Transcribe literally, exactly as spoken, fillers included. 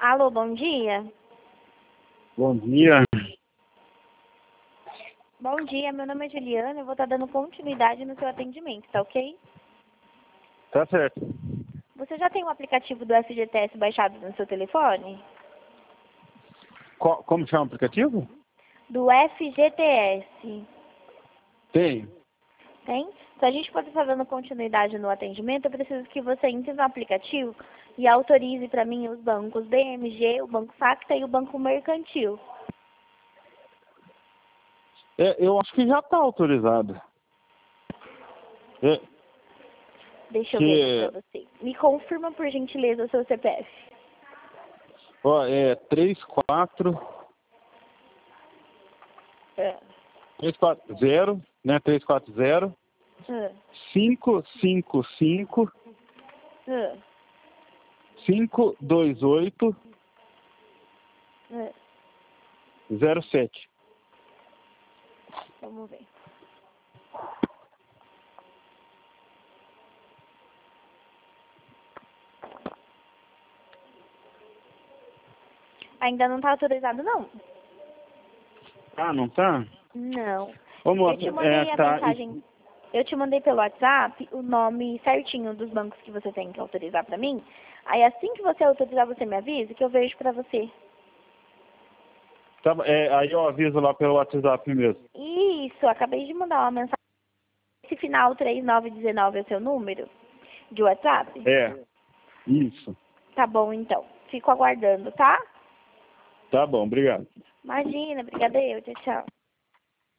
Alô, bom dia. Bom dia. Bom dia, meu nome é Juliana, eu vou estar dando continuidade no seu atendimento, tá ok? Tá certo. Você já tem o aplicativo do F G T S baixado no seu telefone? Co- como chama o aplicativo? Do F G T S. Tem. Tem? Se a gente pode estar dando continuidade no atendimento, eu preciso que você entre no aplicativo e autorize para mim os bancos B M G, o Banco Facta e o Banco Mercantil. É, eu acho que já está autorizado. É, Deixa eu que, ver para você. Me confirma, por gentileza, o seu C P F. ó, é três quatro É. três quatro zero, né? três quatro zero É. cinco cinco cinco É. cinco dois oito É. zero sete. Vamos ver. Ainda não está autorizado, não. Ah, não tá? Não. Ô, Eu moça, te mandei é, a tá. mensagem, eu te mandei pelo WhatsApp o nome certinho dos bancos que você tem que autorizar pra mim. Aí assim que você autorizar, você me avisa que eu vejo pra você. Tá, é, aí eu aviso lá pelo WhatsApp mesmo. Isso, acabei de mandar uma mensagem. Esse final três nove um nove é o seu número de WhatsApp? É, isso. Tá bom, então. Fico aguardando, tá? Tá bom, obrigado. Imagina, brigadeiro, tchau, tchau.